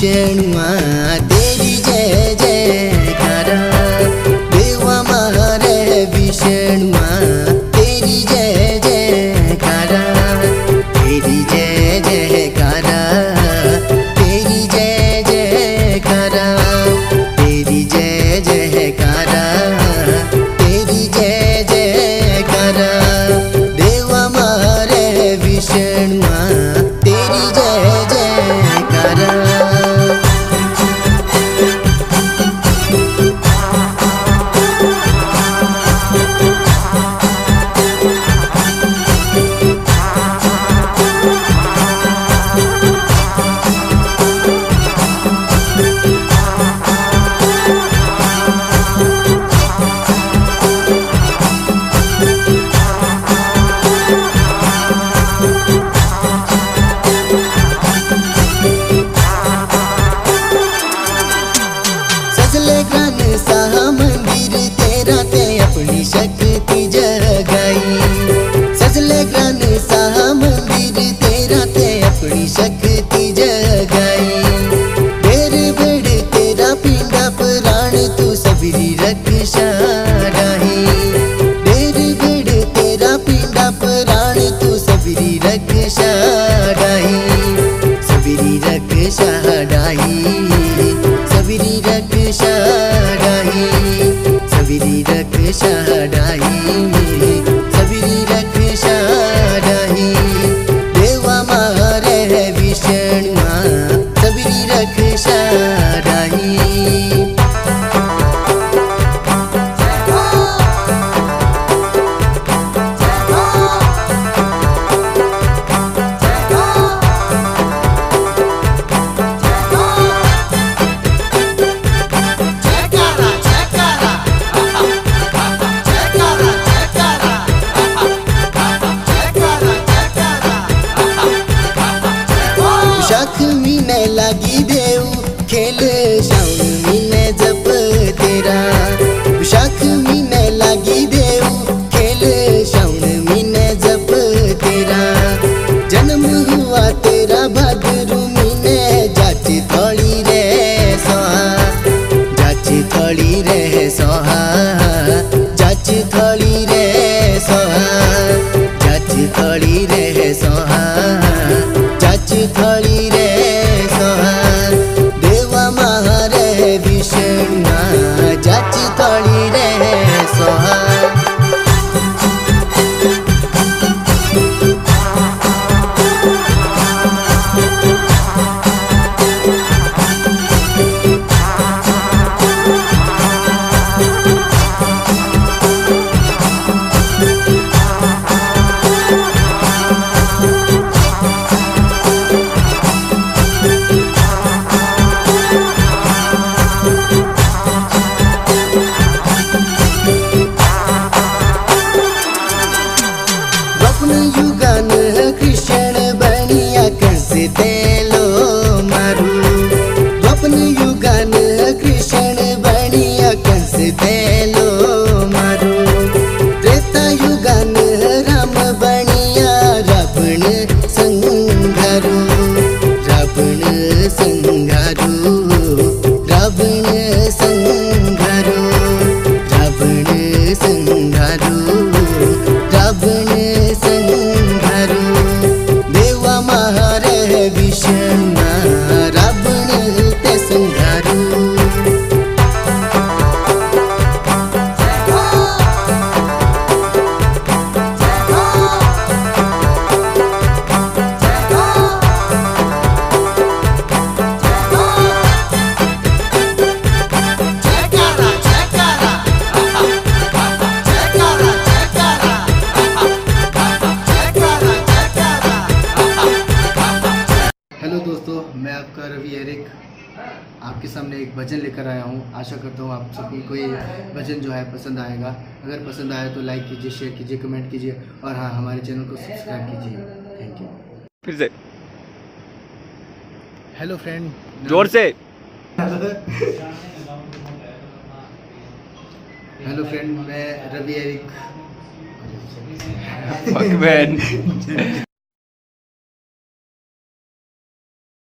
विष्णुआ तेरी जय जयकारा। देवा मारे विष्णुआ तेरी जय जयकारा। तेरी जय जयकारा, तेरी जय जयकारा, तेरी जय जयकारा, तेरी जय जयकारा। देवा मारे विष्णुआ तेरी जय जयकारा। सजले ग्रान सा मंदिर तेरा ते अपनी शक्ति जगाई। सजले ग्रान सा मंदिर तेरा ते अपनी शक्ति जगाई। ढेर बेड़ तेरा पिंडा प्राण तू सबरी रक्षा राही। ढेर बेड़ तेरा पिंडा प्राण तू सबरी रक्षा राही। सबरी रक्षा राही, सबरी रक्षा राही, सबरी रक्षा राही, सबरी रक्षा राही। देवा मारे विष्णुआ सबरी रक्षा राही। शाख मीने लागी देव खेल श्रावण मीने जप तेरा। शाख मीने लागी देव खेल श्रावण मीने जप तेरा। जन्म हुआ तेरा भाद्रू मीने जाच थोड़ी रे सोहा। जाच थोड़ी रे सोहा, जाच थोड़ी रे सोहा, जाच थोड़ी रे सोहा, जाच थोड़ी रे सोहा। देवा मारे विष्णुआ जाच थोड़ी रे सोहा। युगान कृष्ण बनिया कंस तेलो मारू। स्वप्न युगान कृष्ण बनिया कंस तेलो मारू। त्रेता युगान राम बनिया रावण संघारू। रावण संघारू, रावण संघारू, रावण संघारू, रावण संघारू। देवा मारे विष्णुआ रावण ते संघारू। हेलो दोस्तों, मैं आपका रवि एरिक आपके सामने एक भजन लेकर आया हूँ। आशा करता हूँ आप सभी को ये भजन जो है पसंद आएगा। अगर पसंद आए तो लाइक कीजिए, शेयर कीजिए, कमेंट कीजिए और हाँ, हमारे चैनल को सब्सक्राइब कीजिए। Thank you. फिर से हेलो फ्रेंड, जोर से। हेलो फ्रेंड, मैं रवि एरिक। Fuck man.